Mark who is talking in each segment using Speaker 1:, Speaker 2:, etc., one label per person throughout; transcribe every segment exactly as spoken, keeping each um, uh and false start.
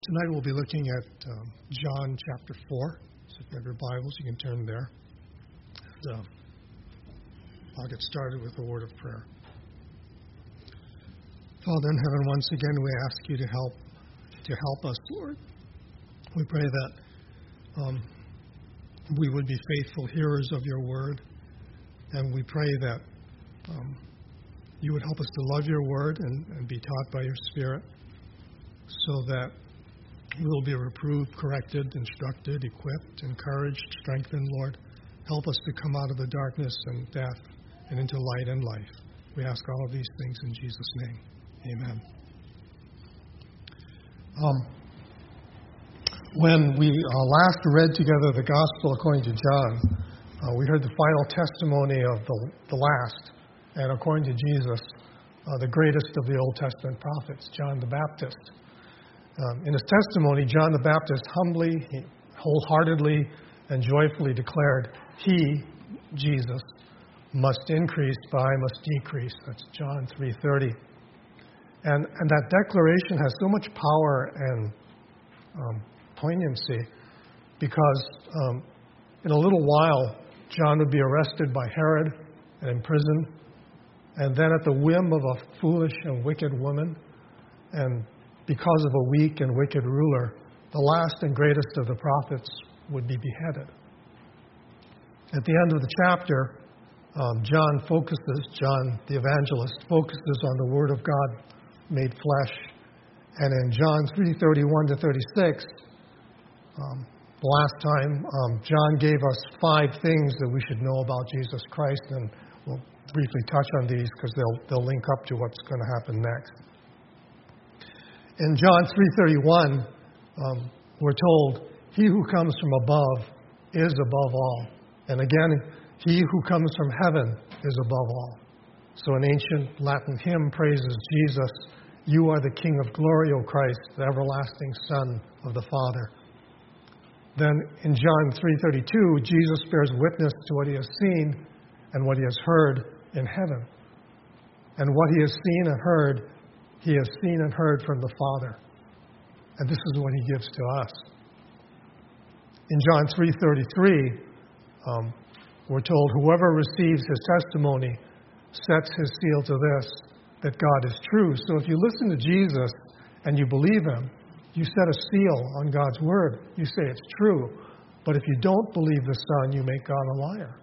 Speaker 1: Tonight we'll be looking at um, John chapter four. So if you have your Bibles, you can turn there. And, uh, I'll get started with a word of prayer. Father in heaven, once again we ask you to help to help us, Lord. We pray that um, we would be faithful hearers of your word, and we pray that um, you would help us to love your word and, and be taught by your Spirit, so that we will be reproved, corrected, instructed, equipped, encouraged, strengthened, Lord. Help us to come out of the darkness and death and into light and life. We ask all of these things in Jesus' name. Amen. Um, when we uh, last read together the Gospel according to John, uh, we heard the final testimony of the, the last, and according to Jesus, uh, the greatest of the Old Testament prophets, John the Baptist. Um, in his testimony, John the Baptist humbly, he, wholeheartedly, and joyfully declared, He, Jesus, must increase, but I must decrease. That's John three thirty. And, and that declaration has so much power and um, poignancy because um, in a little while, John would be arrested by Herod and imprisoned, and then at the whim of a foolish and wicked woman, and because of a weak and wicked ruler, the last and greatest of the prophets would be beheaded. At the end of the chapter, um, John focuses, John the evangelist focuses on the Word of God made flesh. And in John three thirty-one to thirty-six, um, the last time, um, John gave us five things that we should know about Jesus Christ, and we'll briefly touch on these because they'll, they'll link up to what's going to happen next. In John three thirty-one, um, we're told, He who comes from above is above all. And again, He who comes from heaven is above all. So an ancient Latin hymn praises Jesus, You are the King of glory, O Christ, the everlasting Son of the Father. Then in John three thirty-two, Jesus bears witness to what He has seen and what He has heard in heaven. And what He has seen and heard, He has seen and heard from the Father. And this is what He gives to us. In John three thirty-three, um, we're told, Whoever receives His testimony sets his seal to this, that God is true. So if you listen to Jesus and you believe Him, you set a seal on God's Word. You say it's true. But if you don't believe the Son, you make God a liar.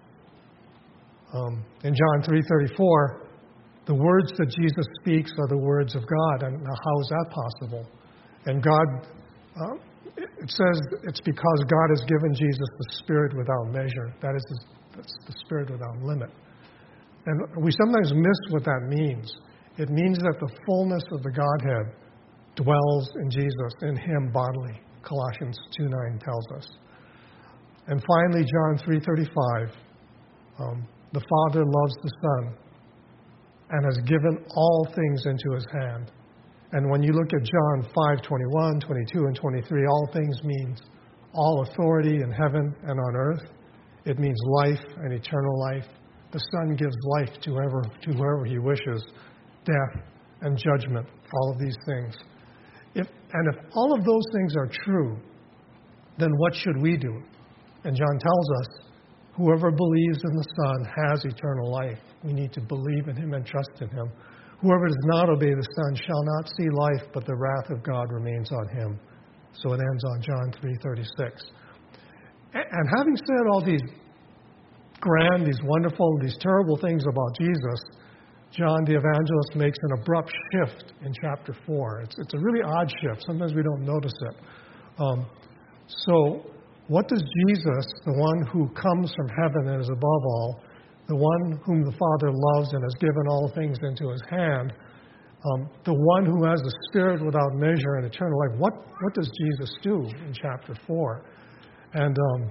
Speaker 1: Um, in John three thirty-four, the words that Jesus speaks are the words of God. And how is that possible? And God, uh, it says it's because God has given Jesus the Spirit without measure. That is his, that's the Spirit without limit. And we sometimes miss what that means. It means that the fullness of the Godhead dwells in Jesus, in Him bodily. Colossians two nine tells us. And finally, John three thirty-five, um, the Father loves the Son and has given all things into His hand. And when you look at John five twenty-one, twenty-two, and twenty-three, all things means all authority in heaven and on earth. It means life and eternal life. The Son gives life to whoever, to whoever He wishes, death and judgment, all of these things. If, and if all of those things are true, then what should we do? And John tells us, whoever believes in the Son has eternal life. We need to believe in Him and trust in Him. Whoever does not obey the Son shall not see life, but the wrath of God remains on him. So it ends on John three thirty-six. And having said all these grand, these wonderful, these terrible things about Jesus, John the evangelist makes an abrupt shift in chapter four. It's, it's a really odd shift. Sometimes we don't notice it. Um, so what does Jesus, the one who comes from heaven and is above all, the one whom the Father loves and has given all things into His hand, um, the one who has the Spirit without measure and eternal life, what, what does Jesus do in chapter four? And um,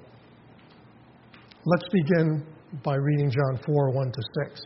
Speaker 1: let's begin by reading John four, one to six.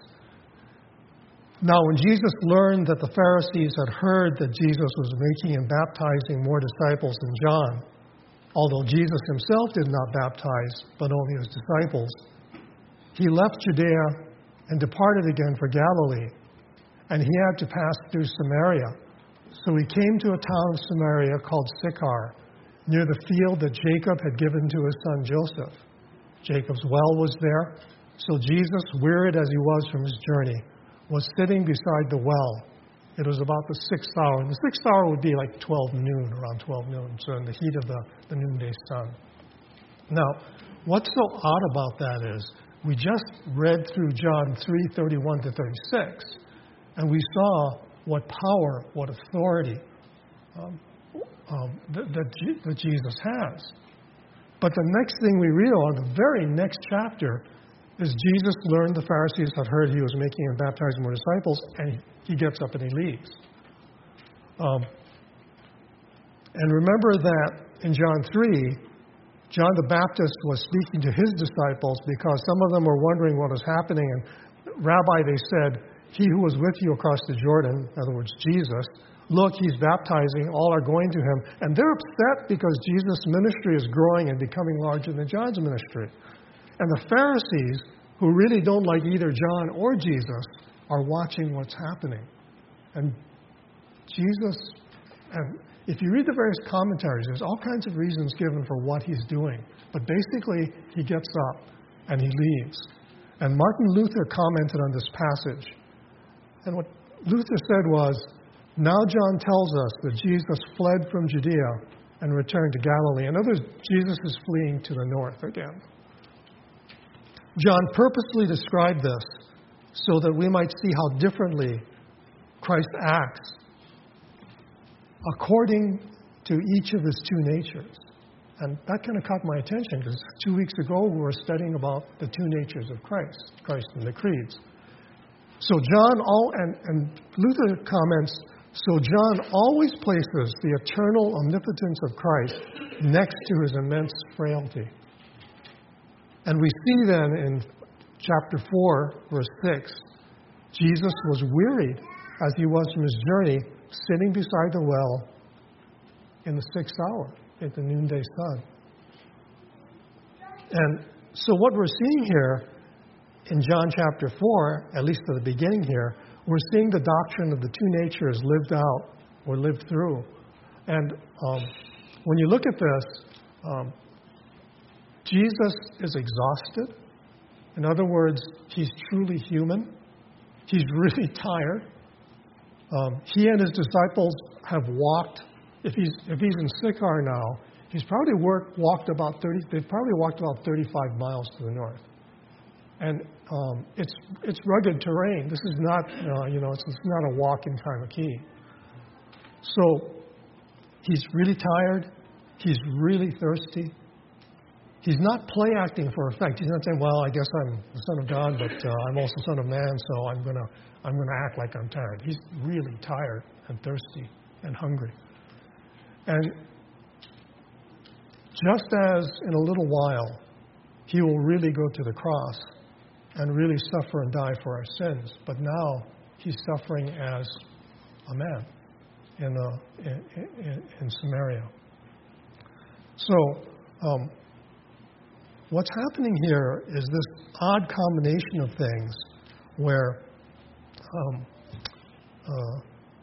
Speaker 1: Now when Jesus learned that the Pharisees had heard that Jesus was making and baptizing more disciples than John, although Jesus Himself did not baptize, but only His disciples, He left Judea and departed again for Galilee. And He had to pass through Samaria. So he came to a town of Samaria called Sychar, near the field that Jacob had given to his son Joseph. Jacob's well was there, so Jesus, wearied as he was from his journey, was sitting beside the well. It was about the sixth hour. The sixth hour would be like twelve noon, around twelve noon, so in the heat of the, the noonday sun. Now, what's so odd about that is, we just read through John three, thirty-one to thirty-six, and we saw what power, what authority um, um, that, that, G- that Jesus has. But the next thing we read on, the very next chapter, is Jesus learned the Pharisees had heard he was making and baptizing more disciples, and he, he gets up and he leaves. Um, and remember that in John three, John the Baptist was speaking to his disciples because some of them were wondering what was happening. And Rabbi, they said, he who was with you across the Jordan, in other words, Jesus, look, he's baptizing, all are going to him. And they're upset because Jesus' ministry is growing and becoming larger than John's ministry. And the Pharisees, who really don't like either John or Jesus, are watching what's happening. And Jesus, and if you read the various commentaries, there's all kinds of reasons given for what he's doing. But basically, he gets up and he leaves. And Martin Luther commented on this passage. And what Luther said was, now John tells us that Jesus fled from Judea and returned to Galilee. In other words, Jesus is fleeing to the north again. John purposely described this so that we might see how differently Christ acts according to each of his two natures. And that kind of caught my attention because two weeks ago we were studying about the two natures of Christ, Christ and the creeds. So John, all, and, and Luther comments, so John always places the eternal omnipotence of Christ next to his immense frailty. And we see then in chapter four, verse six, Jesus was wearied as he was from his journey, sitting beside the well in the sixth hour, at the noonday sun. And so what we're seeing here in John chapter four, at least at the beginning here, we're seeing the doctrine of the two natures lived out or lived through. And um, when you look at this, um, Jesus is exhausted. In other words, he's truly human. He's really tired. Um, he and his disciples have walked. If he's if he's in Sychar now, he's probably worked, walked about thirty. They've probably walked about thirty-five miles to the north, and um, it's it's rugged terrain. This is not uh, you know it's, it's not a walk in time of key. So he's really tired. He's really thirsty. He's not play acting for effect. He's not saying, "Well, I guess I'm the Son of God, but uh, I'm also Son of Man, so I'm gonna I'm gonna act like I'm tired." He's really tired and thirsty and hungry. And just as in a little while he will really go to the cross and really suffer and die for our sins, but now he's suffering as a man in uh, in, in, in Samaria. So. Um, What's happening here is this odd combination of things where um, uh,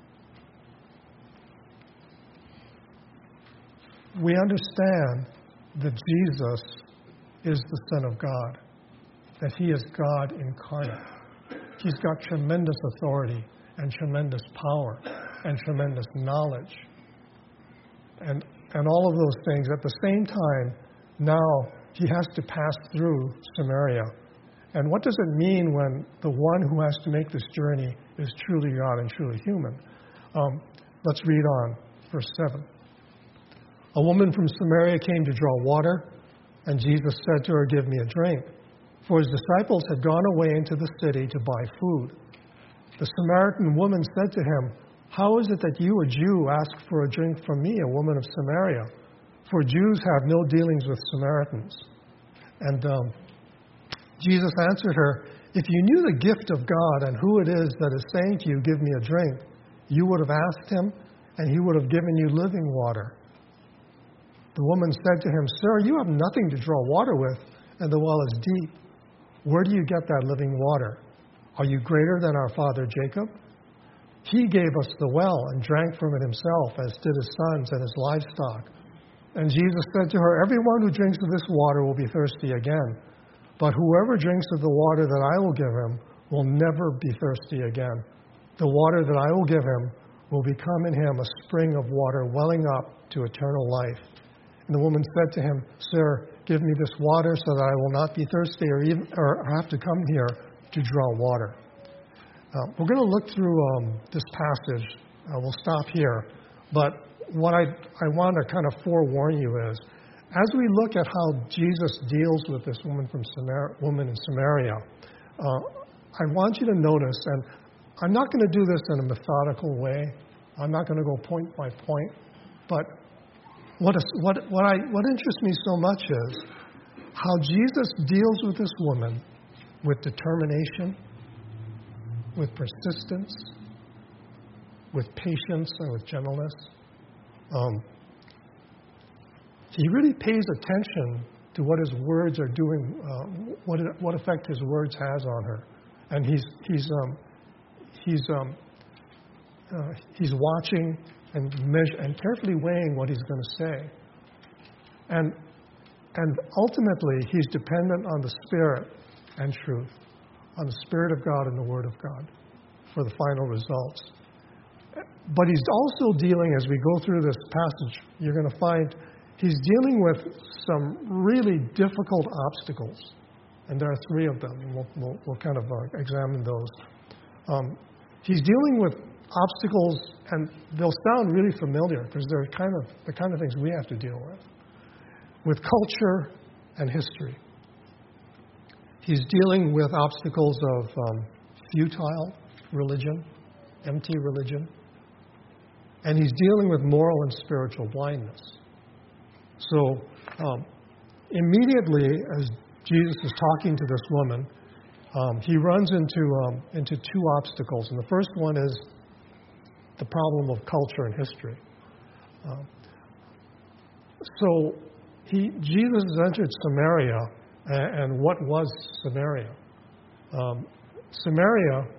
Speaker 1: we understand that Jesus is the Son of God, that he is God incarnate. He's got tremendous authority and tremendous power and tremendous knowledge. And, and all of those things at the same time, now he has to pass through Samaria. And what does it mean when the one who has to make this journey is truly God and truly human? Um, let's read on, verse seven. A woman from Samaria came to draw water, and Jesus said to her, "Give me a drink." For his disciples had gone away into the city to buy food. The Samaritan woman said to him, "How is it that you, a Jew, ask for a drink from me, a woman of Samaria? For Jews have no dealings with Samaritans." And um, Jesus answered her, "If you knew the gift of God and who it is that is saying to you, 'Give me a drink,' you would have asked him, and he would have given you living water." The woman said to him, "Sir, you have nothing to draw water with, and the well is deep. Where do you get that living water? Are you greater than our father Jacob? He gave us the well and drank from it himself, as did his sons and his livestock. And Jesus said to her, everyone who drinks of this water will be thirsty again. But whoever drinks of the water that I will give him will never be thirsty again. The water that I will give him will become in him a spring of water welling up to eternal life. And the woman said to him, Sir, give me this water so that I will not be thirsty or, even, or have to come here to draw water. Uh, we're going to look through um, this passage. Uh, we'll stop here. But what I, I want to kind of forewarn you is, as we look at how Jesus deals with this woman from Samar- woman in Samaria, uh, I want you to notice, and I'm not going to do this in a methodical way. I'm not going to go point by point. But what, is, what, what, I, what interests me so much is how Jesus deals with this woman with determination, with persistence, with patience, and with gentleness. Um, he really pays attention to what his words are doing, uh, what what effect his words has on her, and he's he's um, he's um, uh, he's watching and measure and carefully weighing what he's going to say, and and ultimately he's dependent on the Spirit and truth, on the Spirit of God and the Word of God for the final results. But he's also dealing, as we go through this passage, you're going to find he's dealing with some really difficult obstacles. And there are three of them. And we'll, we'll, we'll kind of uh, examine those. Um, he's dealing with obstacles, and they'll sound really familiar because they're kind of the kind of things we have to deal with, with culture and history. He's dealing with obstacles of um, futile religion, empty religion. And he's dealing with moral and spiritual blindness. So um, immediately as Jesus is talking to this woman, um, he runs into um, into two obstacles. And the first one is the problem of culture and history. Um, so he Jesus has entered Samaria, and, and what was Samaria? Um, Samaria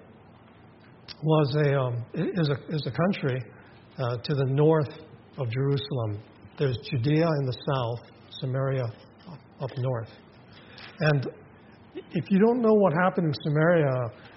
Speaker 1: was a um, is a is a country uh, to the north of Jerusalem. There's Judea in the south, Samaria up north. And if you don't know what happened in Samaria,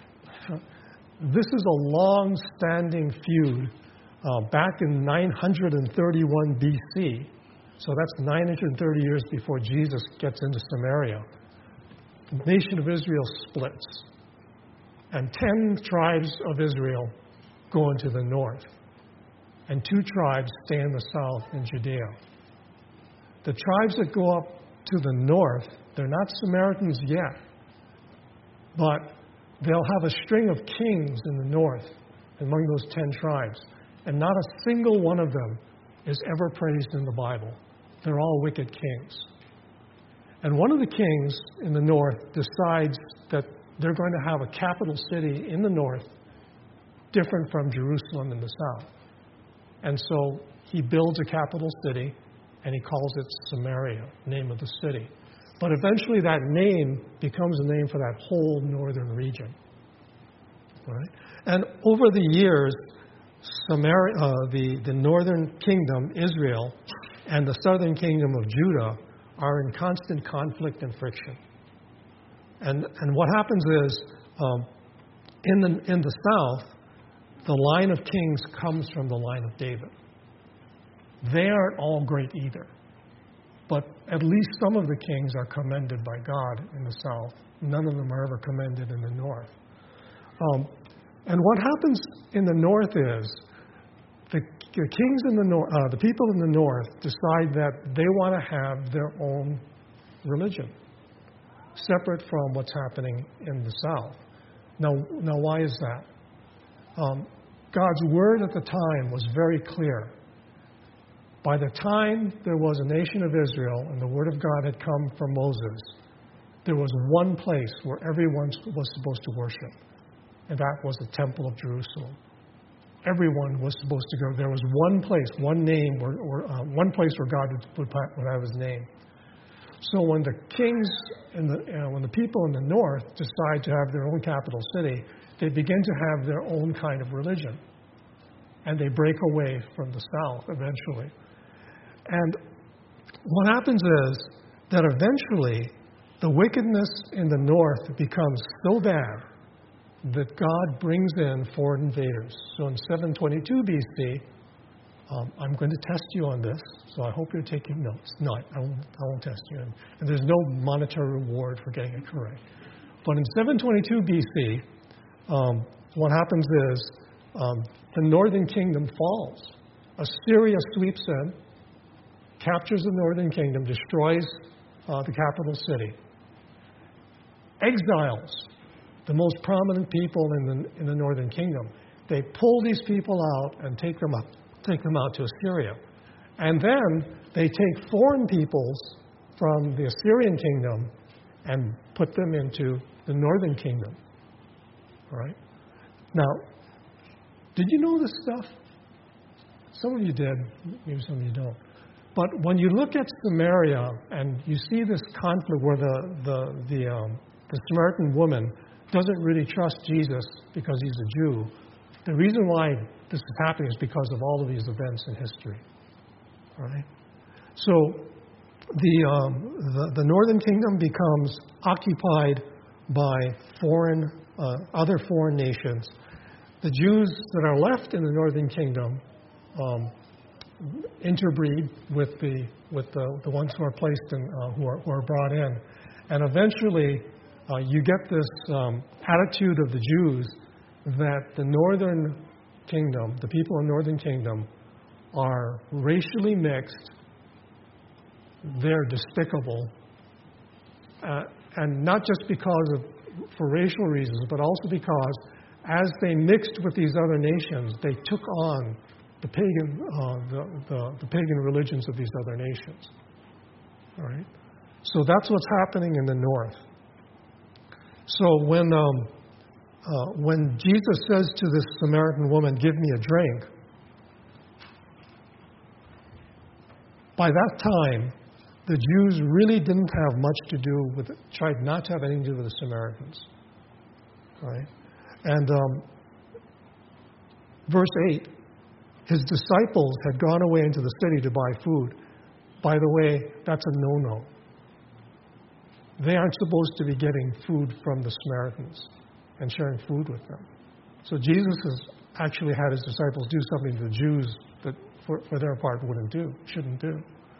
Speaker 1: this is a long-standing feud uh, back in nine hundred thirty-one B C. So that's nine hundred thirty years before Jesus gets into Samaria. The nation of Israel splits. And ten tribes of Israel go into the north. And two tribes stay in the south in Judea. The tribes that go up to the north, they're not Samaritans yet, but they'll have a string of kings in the north among those ten tribes. And not a single one of them is ever praised in the Bible. They're all wicked kings. And one of the kings in the north decides that they're going to have a capital city in the north different from Jerusalem in the south. And so he builds a capital city, and he calls it Samaria, name of the city. But eventually that name becomes a name for that whole northern region. All right? And over the years, Samaria, uh, the, the northern kingdom, Israel, and the southern kingdom of Judah are in constant conflict and friction. And and what happens is, um, in the in the south, the line of kings comes from the line of David. They aren't all great either, but at least some of the kings are commended by God in the south. None of them are ever commended in the north. Um, and what happens in the north is the, the kings in the north, uh, the people in the north decide that they want to have their own religion, separate from what's happening in the south. Now, now why is that? Um, God's word at the time was very clear. By the time there was a nation of Israel and the word of God had come from Moses, there was one place where everyone was supposed to worship, and that was the Temple of Jerusalem. Everyone was supposed to go. There was one place, one name, or, or uh, one place where God would, would have His name. So when the kings and the uh, when the people in the north decide to have their own capital city, they begin to have their own kind of religion. and they break away from the south eventually. And what happens is that eventually the wickedness in the north becomes so bad that God brings in foreign invaders. So in seven twenty-two B C, um, I'm going to test you on this, so I hope you're taking notes. No, I won't, I won't test you. And, and there's no monetary reward for getting it correct. But in seven twenty-two B C, um, what happens is um, the northern kingdom falls. Assyria sweeps in, captures the northern kingdom, destroys uh, the capital city. Exiles the most prominent people in the in the northern kingdom. They pull these people out and take them up, take them out to Assyria, and then they take foreign peoples from the Assyrian kingdom and put them into the northern kingdom. All right. Now, did you know this stuff? Some of you did, maybe some of you don't. But when you look at Samaria and you see this conflict where the the the, um, the Samaritan woman doesn't really trust Jesus because he's a Jew, the reason why this is happening is because of all of these events in history. All right. So the um, the, the northern kingdom becomes occupied by foreign uh, other foreign nations. The Jews that are left in the northern kingdom um, interbreed with the with the, the ones who are placed in uh, who are who are brought in, and eventually uh, you get this um, attitude of the Jews that the northern kingdom, the people in the northern kingdom, are racially mixed. They're despicable, uh, and not just because of for racial reasons, but also because as they mixed with these other nations, they took on the pagan, uh, the, the, the pagan religions of these other nations. All right. So that's what's happening in the north. So when um, uh, when Jesus says to this Samaritan woman, "Give me a drink," by that time, the Jews really didn't have much to do with it, tried not to have anything to do with the Samaritans. All right. And um, verse eight, his disciples had gone away into the city to buy food. By the way, that's a no-no. They aren't supposed to be getting food from the Samaritans and sharing food with them. So Jesus has actually had his disciples do something the Jews that for, for their part wouldn't do, shouldn't do.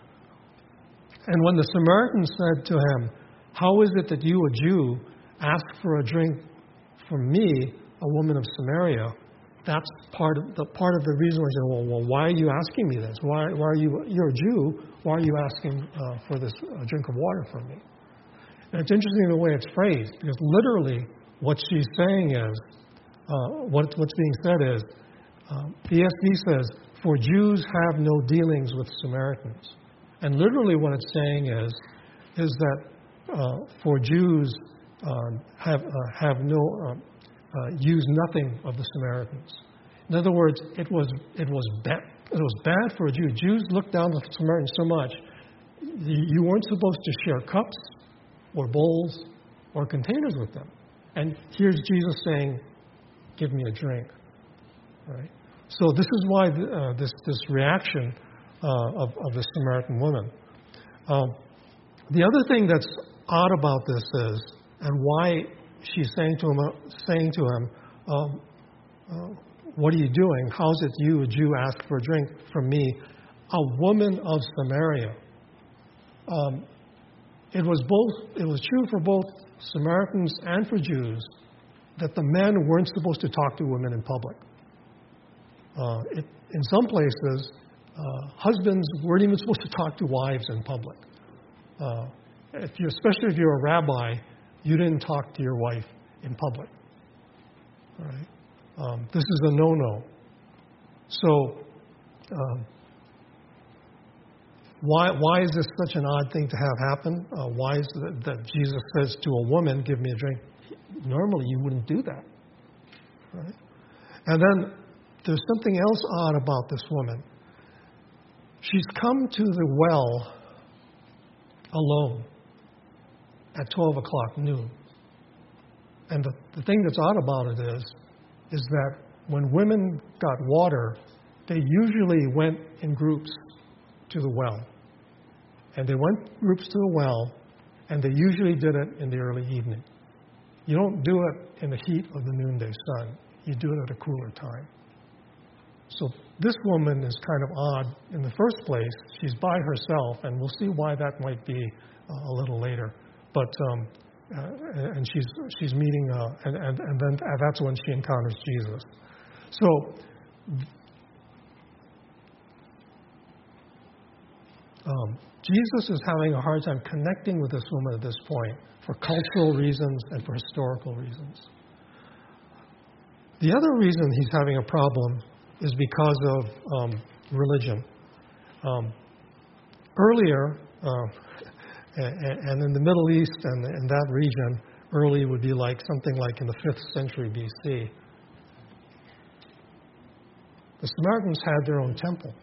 Speaker 1: And when the Samaritans said to him, "How is it that you, a Jew, ask for a drink from me, a woman of Samaria?" That's part of the part of the reason why he said, well, well, why are you asking me this? Why, why are you, you're a Jew, why are you asking uh, for this uh, drink of water from me? And it's interesting the way it's phrased, because literally what she's saying is, uh, what, what's being said is, um, the E S V says, "For Jews have no dealings with Samaritans." And literally what it's saying is, is that uh, for Jews um, have uh, have no uh, uh, use nothing of the Samaritans. In other words, it was it was bad. It was bad for a Jew. Jews looked down on the Samaritans so much. You weren't supposed to share cups or bowls or containers with them. And here's Jesus saying, "Give me a drink." All right. So this is why the, uh, this this reaction uh, of of the Samaritan woman. Um, the other thing that's odd about this is, and why she's saying to him, uh, saying to him, um, uh, "What are you doing? How's it you, a Jew, ask for a drink from me, a woman of Samaria?" Um, it was both. It was true for both Samaritans and for Jews that the men weren't supposed to talk to women in public. Uh, it, in some places, uh, husbands weren't even supposed to talk to wives in public. Uh, if you, especially if you're a rabbi, you didn't talk to your wife in public. All right? Um, this is a no-no. So, um, why why is this such an odd thing to have happen? Uh, why is it that Jesus says to a woman, "Give me a drink"? Normally, you wouldn't do that. Right? And then there's something else odd about this woman. She's come to the well alone at twelve o'clock noon. And the, the thing that's odd about it is, is that when women got water, they usually went in groups to the well. And they went in groups to the well, and they usually did it in the early evening. You don't do it in the heat of the noonday sun. You do it at a cooler time. So this woman is kind of odd in the first place. She's by herself, and we'll see why that might be uh, a little later. But um, uh, and she's she's meeting, uh, and, and and then that's when she encounters Jesus. So um, Jesus is having a hard time connecting with this woman at this point for cultural reasons and for historical reasons. The other reason he's having a problem is because of um, religion. Um, earlier, uh, and in the Middle East and in that region, early would be like something like in the fifth century B C. The Samaritans had their own temple.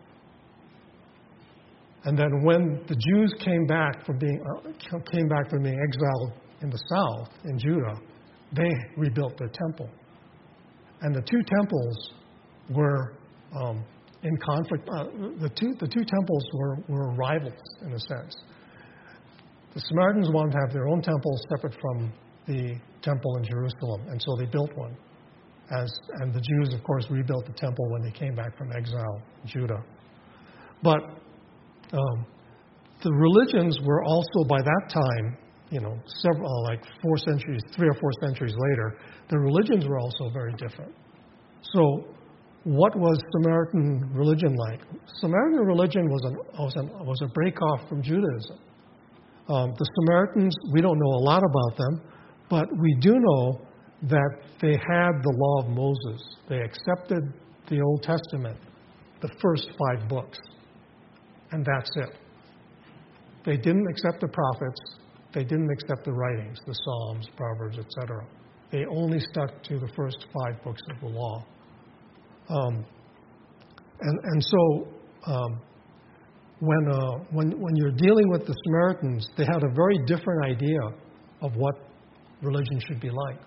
Speaker 1: And then when the Jews came back from being uh, came back from being exiled in the south, in Judah, they rebuilt their temple. And the two temples were um, in conflict. Uh, the two the two temples were, were rivals in a sense. The Samaritans wanted to have their own temple separate from the temple in Jerusalem, and so they built one. As and the Jews, of course, rebuilt the temple when they came back from exile in Judah. But um, the religions were also by that time, you know, several like four centuries, three or four centuries later, the religions were also very different. So, what was Samaritan religion like? Samaritan religion was an was, an, was a break off from Judaism. Um, the Samaritans, we don't know a lot about them, but we do know that they had the law of Moses. They accepted the Old Testament, the first five books, and that's it. They didn't accept the prophets. They didn't accept the writings, the Psalms, Proverbs, et cetera. They only stuck to the first five books of the law. Um, and, and so um, when, uh, when, when you're dealing with the Samaritans, they had a very different idea of what religion should be like.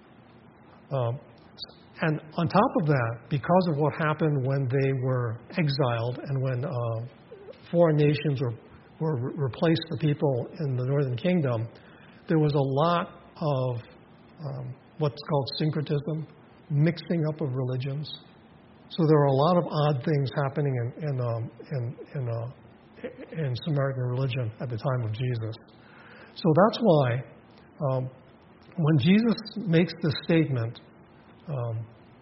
Speaker 1: Um, and on top of that, because of what happened when they were exiled and when uh, foreign nations were, were re- replaced the people in the northern kingdom, there was a lot of um, what's called syncretism, mixing up of religions. So there are a lot of odd things happening in in um, in in, uh, in Samaritan religion at the time of Jesus. So that's why um, when Jesus makes this statement, um,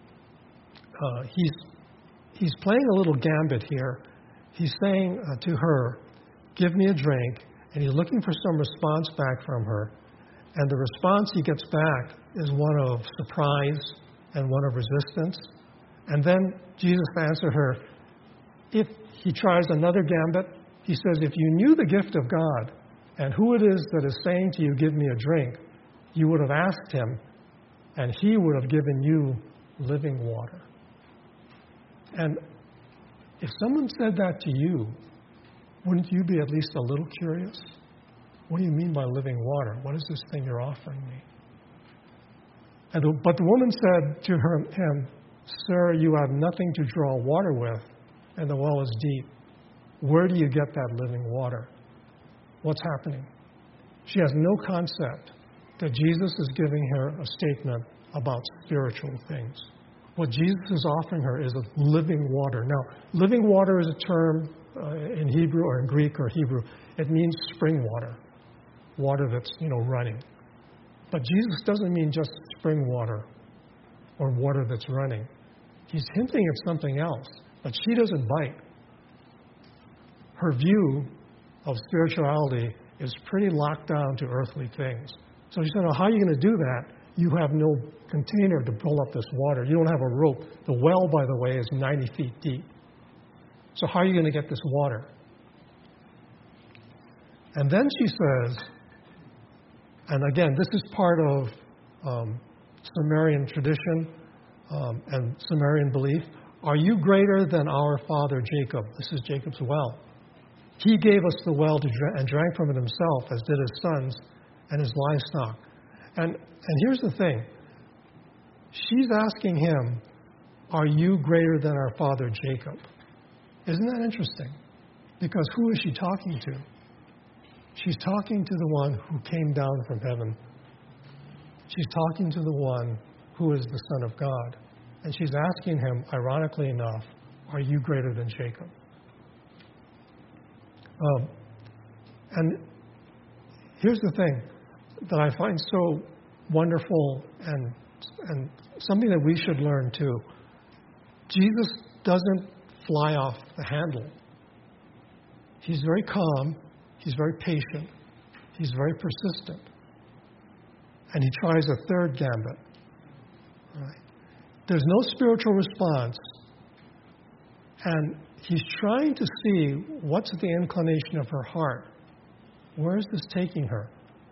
Speaker 1: uh, he's he's playing a little gambit here. He's saying uh, to her, "Give me a drink," and he's looking for some response back from her. And the response he gets back is one of surprise and one of resistance. And then Jesus answered her, if he tries another gambit, he says, if you knew the gift of God and who it is that is saying to you, give me a drink, you would have asked him, and he would have given you living water. And if someone said that to you, wouldn't you be at least a little curious? What do you mean by living water? What is this thing you're offering me? And the, but the woman said to her, him, Sir, you have nothing to draw water with, and the well is deep. Where do you get that living water? What's happening? She has no concept that Jesus is giving her a statement about spiritual things. What Jesus is offering her is a living water. Now, living water is a term uh, in Hebrew or in Greek or Hebrew. It means spring water, water that's, you know, running. But Jesus doesn't mean just spring water or water that's running. He's hinting at something else, but she doesn't bite. Her view of spirituality is pretty locked down to earthly things. So she said, oh, how are you going to do that? You have no container to pull up this water. You don't have a rope. The well, by the way, is ninety feet deep. So how are you going to get this water? And then she says, and again, this is part of um, Sumerian tradition um, and Sumerian belief. Are you greater than our father Jacob? This is Jacob's well. He gave us the well to dr- and drank from it himself, as did his sons and his livestock. And and here's the thing. She's asking him, are you greater than our father Jacob? Isn't that interesting? Because who is she talking to? She's talking to the one who came down from heaven. She's talking to the one who is the Son of God. And she's asking him, ironically enough, are you greater than Jacob? Um, and here's the thing that I find so wonderful and, and something that we should learn too. Jesus doesn't fly off the handle. He's very calm. He's very patient. He's very persistent. And he tries a third gambit. Right? There's no spiritual response. And he's trying to see what's the inclination of her heart. Where is this taking her?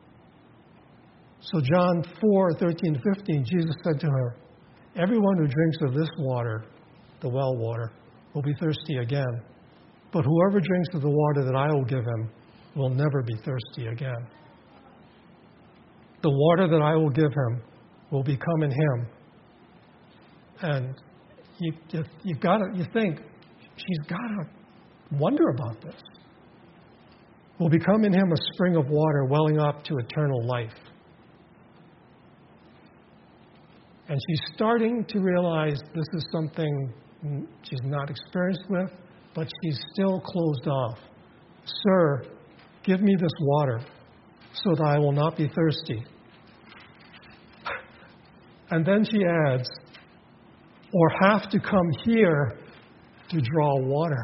Speaker 1: So John four, thirteen to fifteen, Jesus said to her, everyone who drinks of this water, the well water, will be thirsty again. But whoever drinks of the water that I will give him will never be thirsty again. The water that I will give him will become in him. And you, you, you've got to, you think, she's got to wonder about this. Will become in him a spring of water welling up to eternal life. And she's starting to realize this is something she's not experienced with, but she's still closed off. Sir, give me this water so that I will not be thirsty. And then she adds, or have to come here to draw water.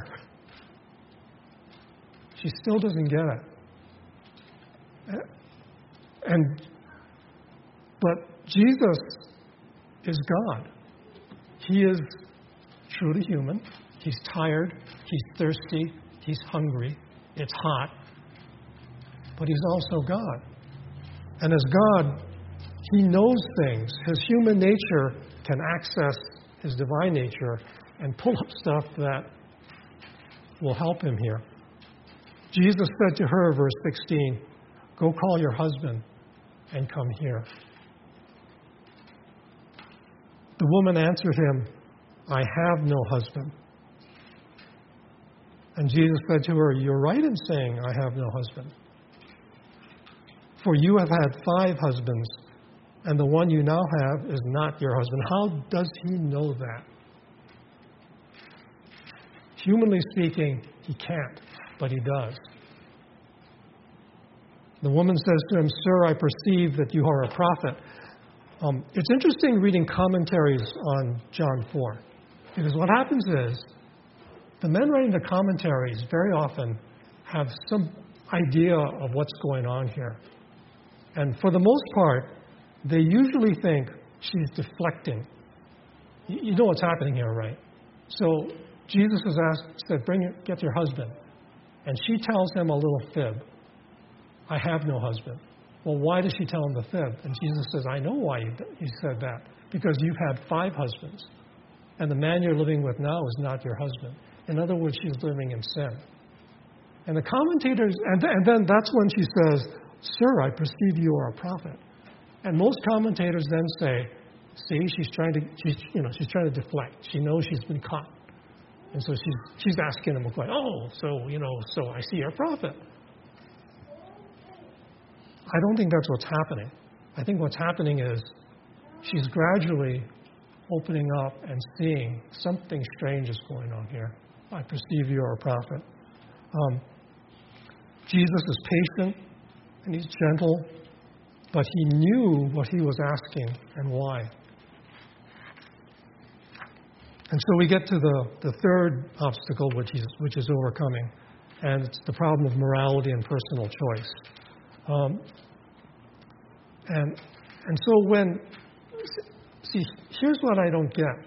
Speaker 1: She still doesn't get it. And, but Jesus is God. He is truly human. He's tired. He's thirsty. He's hungry. It's hot. But he's also God. And as God, he knows things. His human nature can access his divine nature and pull up stuff that will help him here. Jesus said to her, verse sixteen, go call your husband and come here. The woman answered him, I have no husband. And Jesus said to her, you're right in saying, I have no husband. For you have had five husbands, and the one you now have is not your husband. How does he know that? Humanly speaking, he can't, but he does. The woman says to him, Sir, I perceive that you are a prophet. Um, it's interesting reading commentaries on John four, because what happens is the men writing the commentaries very often have some idea of what's going on here. And for the most part, they usually think she's deflecting. You, you know what's happening here, right? So Jesus is asked, said, "Bring your, get your husband," and she tells him a little fib. I have no husband. Well, why does she tell him the fib? And Jesus says, I know why he said that. Because you've had five husbands. And the man you're living with now is not your husband. In other words, she's living in sin. And the commentators, and, th- and then that's when she says, Sir, I perceive you are a prophet. And most commentators then say, see, she's trying to, she's, you know, she's trying to deflect. She knows she's been caught. And so she's, she's asking him, like, oh, so, you know, so I see you're a prophet. I don't think that's what's happening. I think what's happening is she's gradually opening up and seeing something strange is going on here. I perceive you are a prophet. Um, Jesus is patient and he's gentle, but he knew what he was asking and why. And so we get to the, the third obstacle, which is, which is overcoming, and it's the problem of morality and personal choice. Um, and and so when, see, here's what I don't get.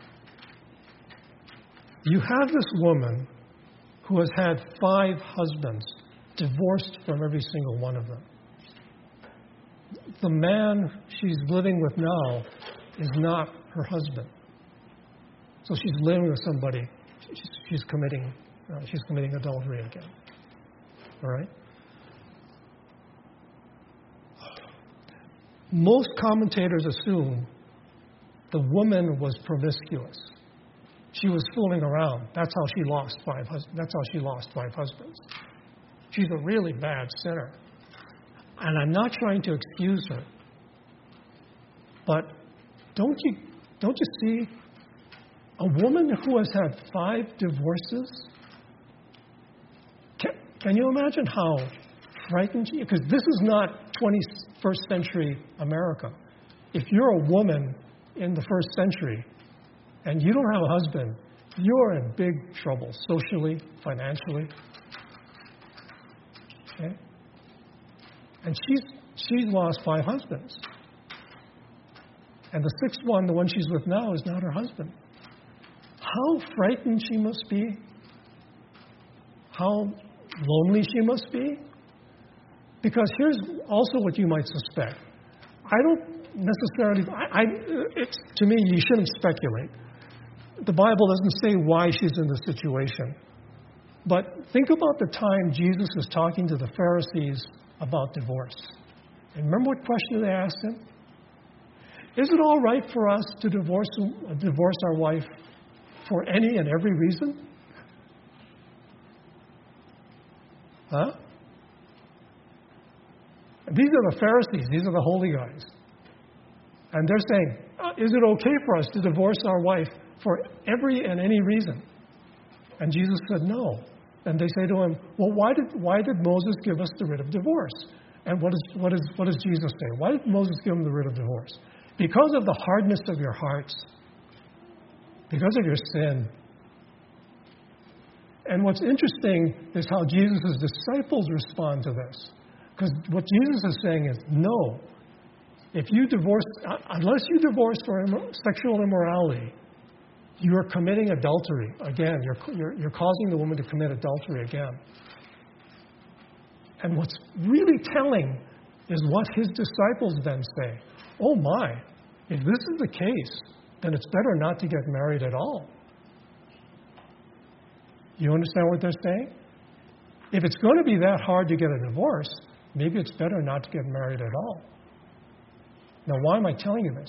Speaker 1: You have this woman who has had five husbands, divorced from every single one of them. The man she's living with now is not her husband. So she's living with somebody. She's, she's committing, uh, she's committing adultery again. All right. Most commentators assume the woman was promiscuous. she was fooling around. That's how she lost five hus- That's how she lost five husbands. She's a really bad sinner. And I'm not trying to excuse her. But don't you don't you see a woman who has had five divorces? Can, can you imagine how frightened she is? Because this is not twenty-first century America. If you're a woman in the first century and you don't have a husband, you're in big trouble socially, financially. Okay? And she's she's lost five husbands. And the sixth one, the one she's with now, is not her husband. How frightened she must be. How lonely she must be. Because here's also what you might suspect. I don't necessarily, I, I, it's, to me, you shouldn't speculate. The Bible doesn't say why she's in this situation. But think about the time Jesus was talking to the Pharisees about divorce. And remember what question they asked him? Is it all right for us to divorce, uh, divorce our wife for any and every reason? Huh? These are the Pharisees. These are the holy guys. And they're saying, uh, is it okay for us to divorce our wife for every and any reason? And Jesus said no. And they say to him, well, why did why did Moses give us the writ of divorce? And what, is, what, is, what does Jesus say? Why did Moses give them the writ of divorce? Because of the hardness of your hearts. Because of your sin. And what's interesting is how Jesus' disciples respond to this. Because what Jesus is saying is, no. If you divorce, unless you divorce for sexual immorality, you are committing adultery. Again, you're, you're, you're causing the woman to commit adultery again. And what's really telling is what his disciples then say. Oh my, if this is the case, then it's better not to get married at all. You understand what they're saying? If it's going to be that hard to get a divorce, maybe it's better not to get married at all. Now, why am I telling you this?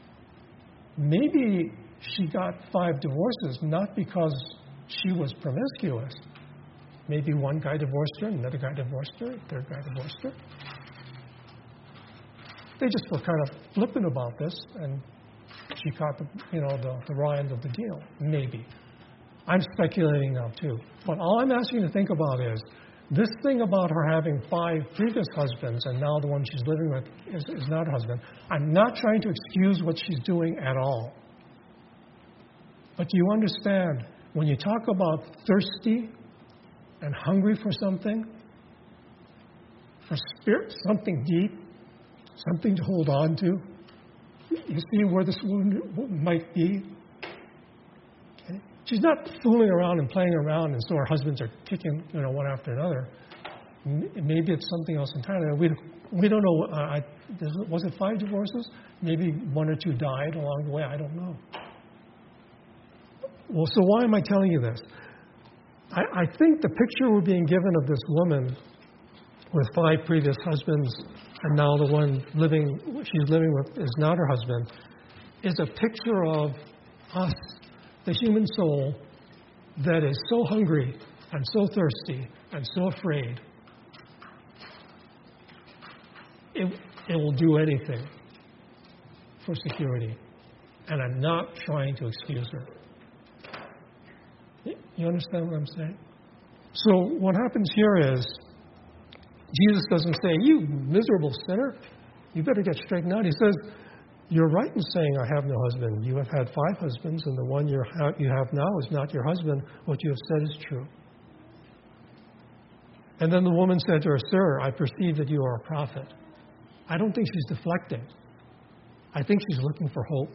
Speaker 1: Maybe she got five divorces not because she was promiscuous. Maybe one guy divorced her, another guy divorced her, a third guy divorced her. They just were kind of flippant about this, and she caught the, you know, the, the raw end of the deal. Maybe. I'm speculating now, too. But all I'm asking you to think about is, this thing about her having five previous husbands and now the one she's living with is, is not her husband. I'm not trying to excuse what she's doing at all. But you understand, when you talk about thirsty and hungry for something, for spirit, something deep, something to hold on to, you see where this woman might be? Okay? She's not fooling around and playing around, and so her husbands are kicking, you know, one after another. Maybe it's something else entirely. We we don't know. Uh, I, was it five divorces? Maybe one or two died along the way. I don't know. Well, so why am I telling you this? I, I think the picture we're being given of this woman with five previous husbands and now the one living she's living with is not her husband is a picture of us, the human soul, that is so hungry and so thirsty and so afraid, it, it will do anything for security. And I'm not trying to excuse her. You understand what I'm saying? So what happens here is, Jesus doesn't say, you miserable sinner, you better get straightened out. He says, you're right in saying I have no husband. You have had five husbands, and the one you're ha- you have now is not your husband. What you have said is true. And then the woman said to her, sir, I perceive that you are a prophet. I don't think she's deflecting. I think she's looking for hope.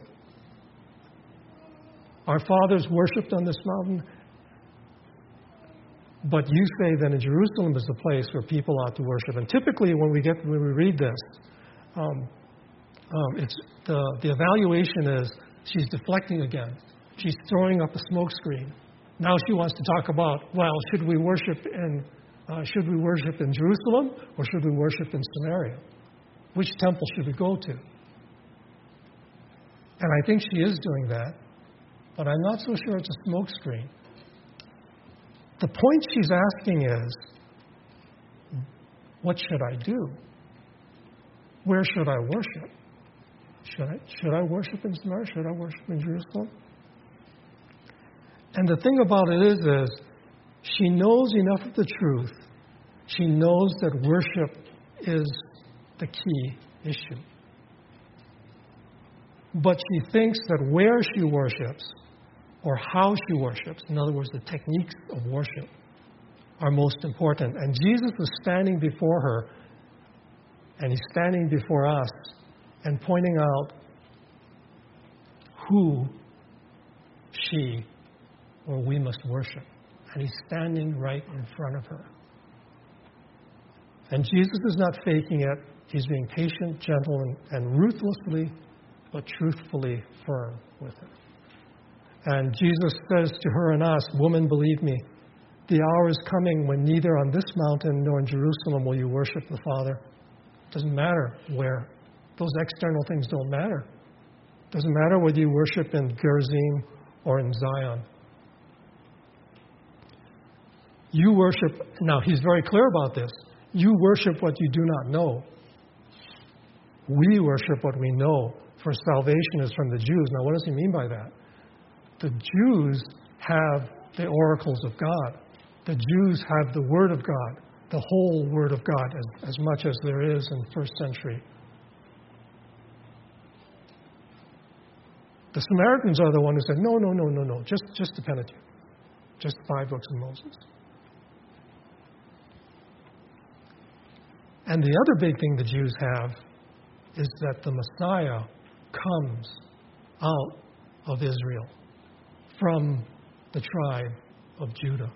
Speaker 1: Our fathers worshipped on this mountain, but you say that in Jerusalem is the place where people ought to worship. And typically, when we get when we read this, um, um, it's the the evaluation is she's deflecting again. She's throwing up a smoke screen. Now she wants to talk about, well, should we worship in uh, should we worship in Jerusalem or should we worship in Samaria? Which temple should we go to? And I think she is doing that. but I'm not so sure it's a smokescreen. The point she's asking is, what should I do? Where should I worship? Should I, should I worship in Samaria? Should I worship in Jerusalem? And the thing about it is, is she knows enough of the truth. She knows that worship is the key issue. But she thinks that where she worships or how she worships, in other words, the techniques of worship, are most important. And Jesus is standing before her, and he's standing before us and pointing out who she or we must worship. And he's standing right in front of her. And Jesus is not faking it. He's being patient, gentle, and, and ruthlessly, but truthfully firm with her. And Jesus says to her and us, "Woman, believe me, the hour is coming when neither on this mountain nor in Jerusalem will you worship the Father." It doesn't matter where. Those external things don't matter. It doesn't matter whether you worship in Gerizim or in Zion. You worship, now he's very clear about this, you worship what you do not know. We worship what we know, for salvation is from the Jews. Now what does he mean by that? The Jews have the oracles of God. The Jews have the Word of God, the whole Word of God, as, as much as there is in the first century. The Samaritans are the ones who said, no, no, no, no, no, just, just the Pentateuch, just the five books of Moses. And the other big thing the Jews have is that the Messiah comes out of Israel, from the tribe of Judah.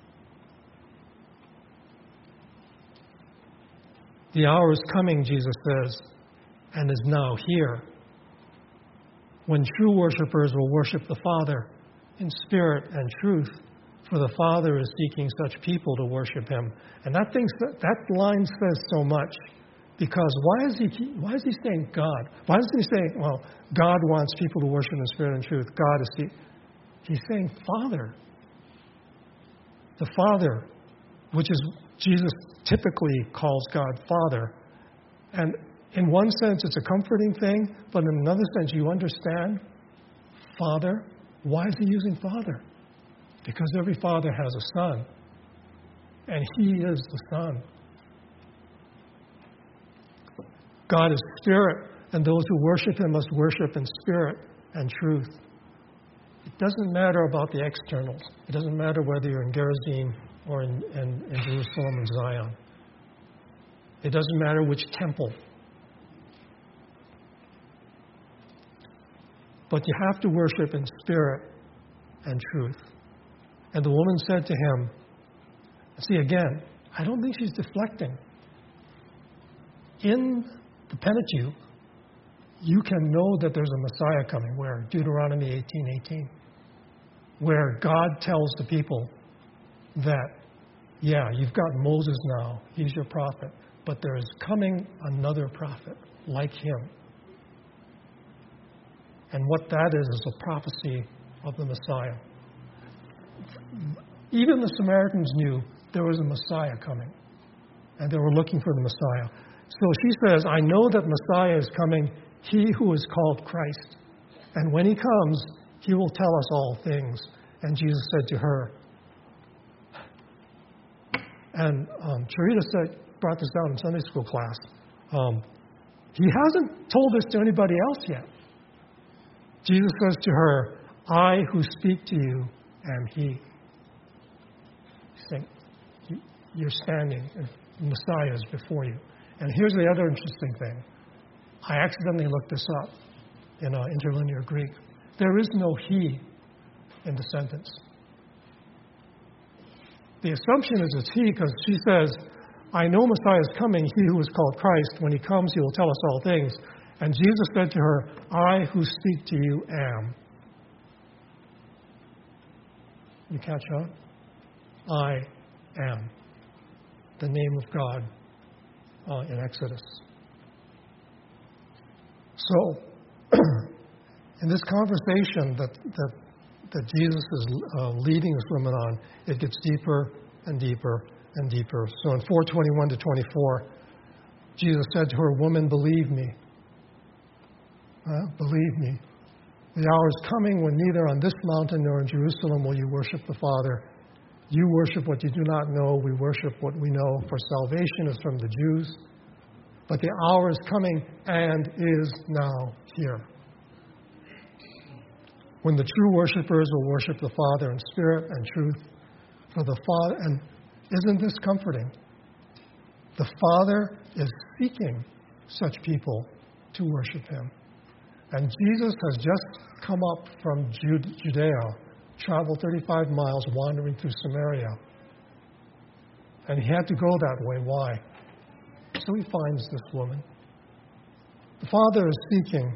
Speaker 1: The hour is coming, Jesus says, and is now here, when true worshipers will worship the Father in spirit and truth, for the Father is seeking such people to worship him. And that thing, that line says so much, because why is he why is he saying God? Why doesn't he say, well, God wants people to worship in spirit and truth? God is he, he's saying Father. The Father, which is Jesus typically calls God Father. And in one sense, it's a comforting thing, but in another sense, you understand Father. Why is he using Father? Because every father has a son, and he is the Son. God is spirit, and those who worship him must worship in spirit and truth. It doesn't matter about the externals. It doesn't matter whether you're in Gerizim or in, in, in Jerusalem and Zion. It doesn't matter which temple. But you have to worship in spirit and truth. And the woman said to him, see again, I don't think she's deflecting. In the Pentateuch, you can know that there's a Messiah coming, where Deuteronomy eighteen eighteen, where God tells the people that, yeah, you've got Moses now, he's your prophet, but there is coming another prophet like him. And what that is, is a prophecy of the Messiah. Even the Samaritans knew there was a Messiah coming, and they were looking for the Messiah. So she says, I know that Messiah is coming, he who is called Christ. And when he comes, he will tell us all things. And Jesus said to her, and um, Charita said, brought this down in Sunday school class, um, he hasn't told this to anybody else yet. Jesus says to her, I who speak to you am he. He's saying, you're standing, and Messiah is before you. And here's the other interesting thing. I accidentally looked this up in uh, interlinear Greek. There is no he in the sentence. The assumption is it's he because she says, I know Messiah is coming, he who is called Christ. When he comes, he will tell us all things. And Jesus said to her, I who speak to you am. You catch on? I am. The name of God uh, in Exodus. So, in this conversation that, that that Jesus is uh, leading this woman on, it gets deeper and deeper and deeper. So in four twenty-one to twenty-four, Jesus said to her, "Woman, believe me. Uh, believe me. The hour is coming when neither on this mountain nor in Jerusalem will you worship the Father. You worship what you do not know. We worship what we know, for salvation is from the Jews. But the hour is coming and is now here, when the true worshipers will worship the Father in spirit and truth. For the Father, and isn't this comforting? The Father is seeking such people to worship Him. And Jesus has just come up from Judea, traveled thirty-five miles wandering through Samaria. And He had to go that way. Why? So He finds this woman. The Father is seeking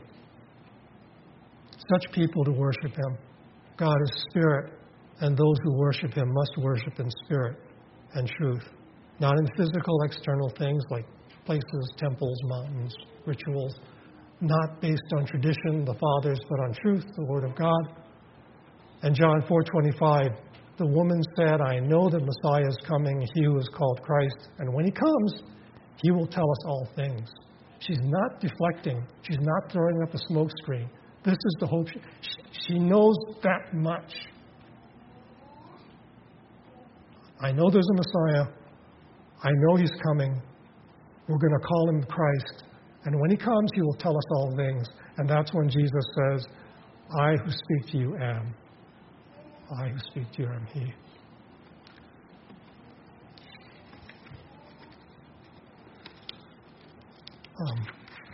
Speaker 1: such people to worship Him. God is spirit, and those who worship Him must worship in spirit and truth, not in physical external things like places, temples, mountains, rituals, not based on tradition, the fathers, but on truth, the Word of God. And John four twenty-five, the woman said, "I know that Messiah is coming, He who is called Christ, and when He comes, He will tell us all things." She's not deflecting. She's not throwing up a smoke screen. This is the hope. She, she knows that much. I know there's a Messiah. I know He's coming. We're going to call Him Christ. And when He comes, He will tell us all things. And that's when Jesus says, "I who speak to you am. I who speak to you am He." Um,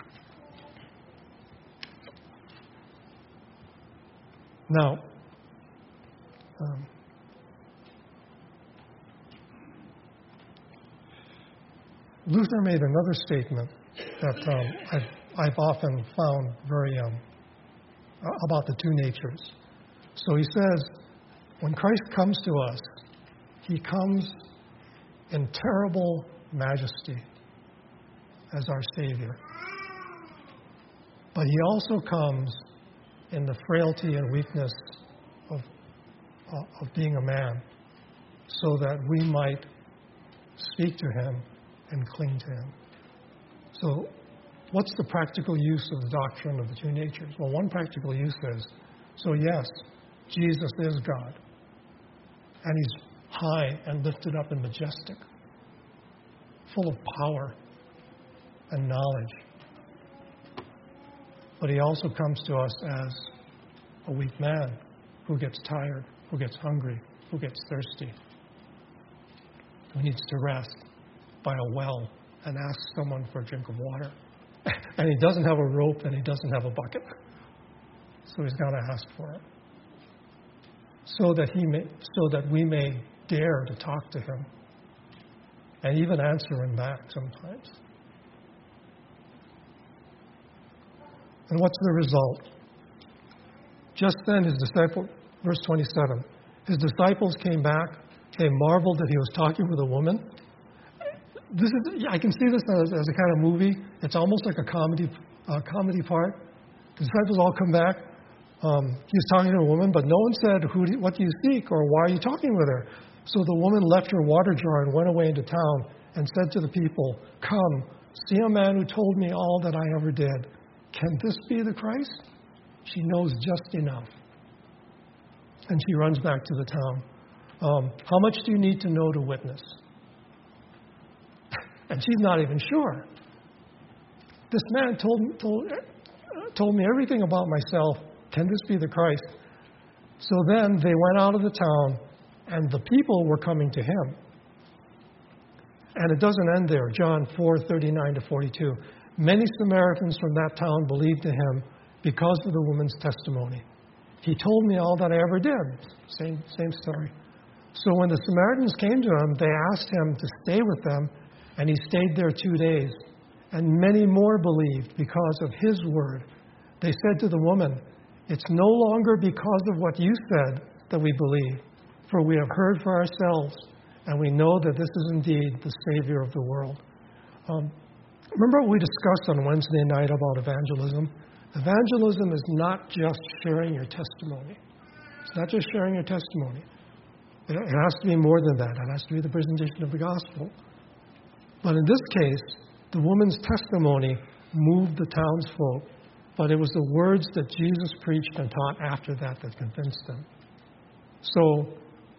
Speaker 1: now, um, Luther made another statement that um, I've, I've often found very um, about the two natures. So he says, when Christ comes to us, He comes in terrible majesty as our Savior. But He also comes in the frailty and weakness of, uh, of being a man, so that we might speak to Him and cling to Him. So what's the practical use of the doctrine of the two natures? Well, one practical use is, so yes, Jesus is God, and He's high and lifted up and majestic, full of power and knowledge. But He also comes to us as a weak man who gets tired, who gets hungry, who gets thirsty, who needs to rest by a well and ask someone for a drink of water. And He doesn't have a rope and He doesn't have a bucket. So He's got to ask for it. So that he may, so that we may dare to talk to Him and even answer Him back sometimes. And what's the result? Just then His disciple, verse twenty-seven, His disciples came back, they marveled that He was talking with a woman. This is, I can see this as, as a kind of movie. It's almost like a comedy, uh, comedy part. The disciples all come back. Um, he's talking to a woman, but no one said, Who do, what do you seek, or why are you talking with her? So the woman left her water jar and went away into town and said to the people, "Come, see a man who told me all that I ever did. Can this be the Christ?" She knows just enough. And she runs back to the town. Um, how much do you need to know to witness? And she's not even sure. This man told, told, told me everything about myself. Can this be the Christ? So then they went out of the town, and the people were coming to Him. And it doesn't end there. John four thirty-nine to forty-two. Many Samaritans from that town believed in Him because of the woman's testimony. He told me all that I ever did. Same, same story. So when the Samaritans came to Him, they asked Him to stay with them, and He stayed there two days. And many more believed because of His word. They said to the woman, "It's no longer because of what you said that we believe, for we have heard for ourselves, and we know that this is indeed the Savior of the world." Um, remember what we discussed on Wednesday night about evangelism? Evangelism is not just sharing your testimony. It's not just sharing your testimony. It has to be more than that. It has to be the presentation of the gospel. But in this case, the woman's testimony moved the townsfolk, but it was the words that Jesus preached and taught after that that convinced them. So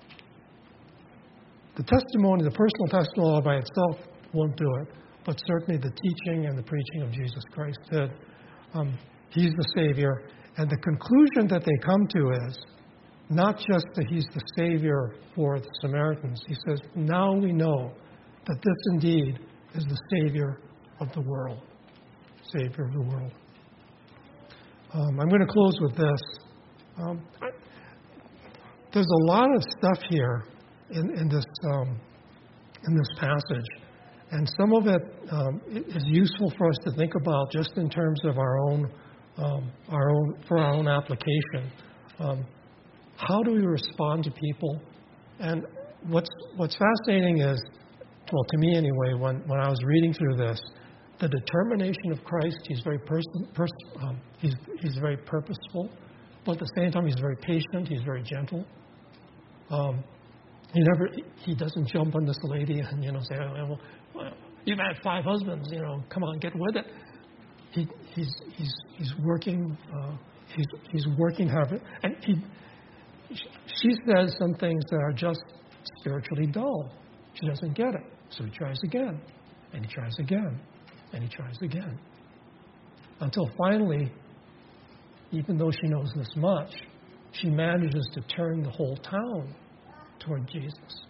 Speaker 1: the testimony, the personal testimony all by itself won't do it, but certainly the teaching and the preaching of Jesus Christ did. Um, he's the Savior, and the conclusion that they come to is not just that He's the Savior for the Samaritans. He says, now we know that this indeed is the Savior of the world. Savior of the world. Um, I'm going to close with this. Um, I, there's a lot of stuff here in, in this um, in this passage, and some of it um, is useful for us to think about just in terms of our own um, our own for our own application. Um, how do we respond to people? And what's what's fascinating is, well, to me anyway, when when I was reading through this, the determination of Christ. He's very person, pers- um, he's he's very purposeful, but at the same time he's very patient. He's very gentle. Um, he never he doesn't jump on this lady and you know say, oh, well, you've had five husbands. You know, come on, get with it. He he's he's he's working. Uh, he's he's working hard, and he she says some things that are just spiritually dull. She doesn't get it, so he tries again, and he tries again. And he tries again. Until finally, even though she knows this much, she manages to turn the whole town toward Jesus.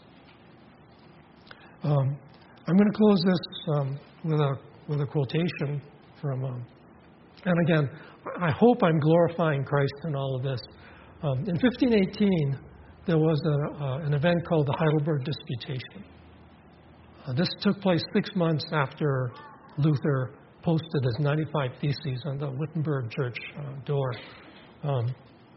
Speaker 1: Um, I'm going to close this um, with a with a quotation from, um, and again, I hope I'm glorifying Christ in all of this. Um, in fifteen eighteen, there was a, uh, an event called the Heidelberg Disputation. Uh, this took place six months after Luther posted his ninety-five Theses on the Wittenberg church uh, door. Um,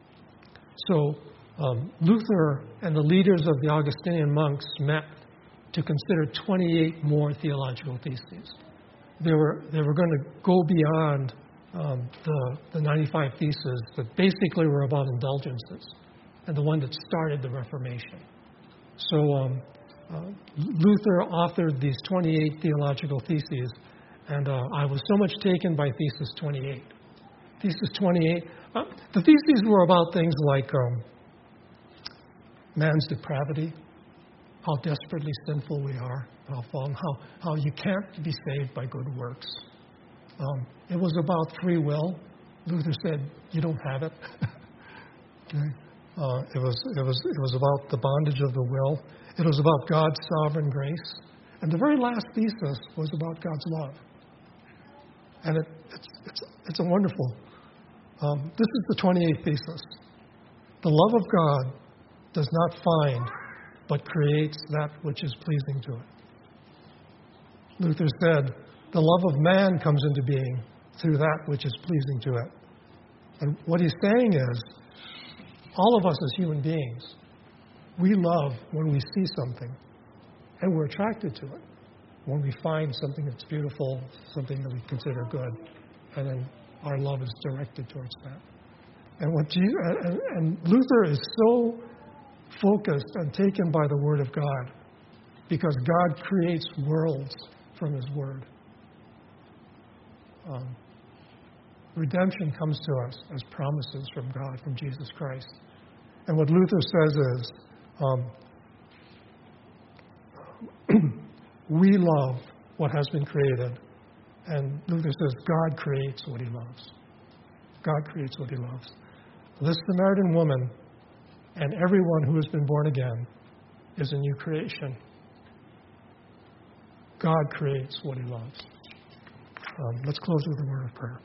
Speaker 1: so um, Luther and the leaders of the Augustinian monks met to consider twenty-eight more theological theses. They were they were going to go beyond um, the, the ninety-five Theses that basically were about indulgences and the one that started the Reformation. So um, uh, Luther authored these twenty-eight theological theses. And uh, I was so much taken by Thesis twenty-eight. Thesis twenty-eight, uh, the theses were about things like um, man's depravity, how desperately sinful we are, how fallen, how, how you can't be saved by good works. Um, it was about free will. Luther said, you don't have it. okay. uh, it was it was it was about the bondage of the will. It was about God's sovereign grace. And the very last thesis was about God's love. And it, it's, it's, it's a wonderful. Um, this is the twenty-eighth thesis. The love of God does not find, but creates that which is pleasing to it. Luther said, the love of man comes into being through that which is pleasing to it. And what he's saying is, all of us as human beings, we love when we see something, and we're attracted to it. When we find something that's beautiful, something that we consider good, and then our love is directed towards that. And what Jesus, and, and Luther is so focused and taken by the Word of God, because God creates worlds from His Word. Um, redemption comes to us as promises from God, from Jesus Christ. And what Luther says is, um, we love what has been created. And Luther says God creates what He loves. God creates what He loves. This Samaritan woman and everyone who has been born again is a new creation. God creates what He loves. Um, let's close with a word of prayer.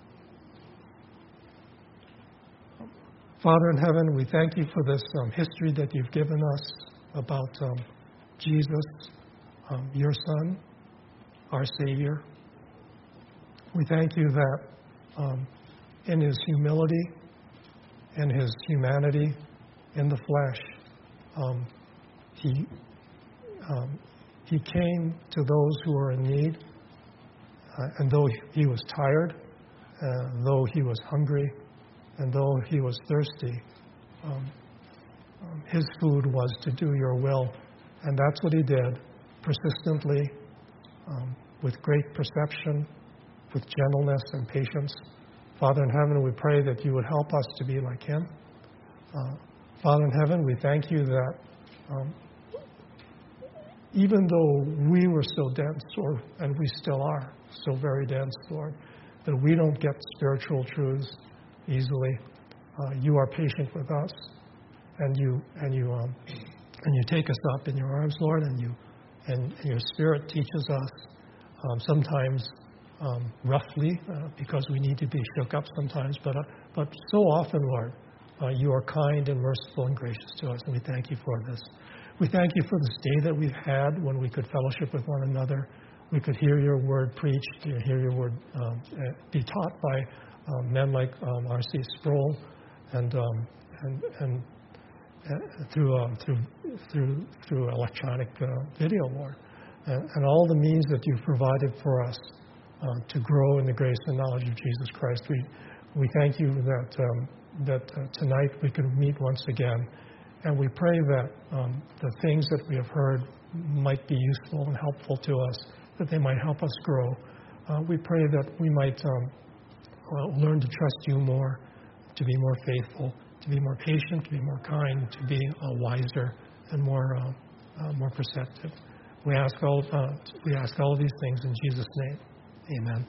Speaker 1: Father in heaven, we thank You for this um, history that You've given us about um, Jesus, Um, Your Son, our Savior. We thank You that um, in His humility, in His humanity, in the flesh, um, He um, He came to those who were in need, uh, and though He was tired, uh, though He was hungry, and though He was thirsty, um, Um, his food was to do your will, and that's what he did, persistently, um, with great perception, with gentleness and patience. Father in heaven, we pray that you would help us to be like him. Uh, Father in heaven, we thank you that um, even though we were so dense, or, and we still are so very dense, Lord, that we don't get spiritual truths easily. Uh, you are patient with us, and you and you um, and you take us up in your arms, Lord, and you and, and your Spirit teaches us um, sometimes um, roughly uh, because we need to be shook up sometimes, but uh, but so often, Lord, uh, you are kind and merciful and gracious to us, and we thank you for this. We thank you for this day that we've had when we could fellowship with one another. We could hear your word preached, hear your word um, be taught by um, men like um, R C Sproul, and um, and and uh, through um, through through through electronic uh, video, Lord, and, and all the means that you've provided for us uh, to grow in the grace and knowledge of Jesus Christ. We we thank you that um, that uh, tonight we could meet once again. And we pray that um, the things that we have heard might be useful and helpful to us, that they might help us grow. Uh, we pray that we might um, well, learn to trust you more, to be more faithful, to be more patient, to be more kind, to be uh, wiser and more uh, uh, more perceptive. We ask all uh, we ask all of these things in Jesus' name. Amen.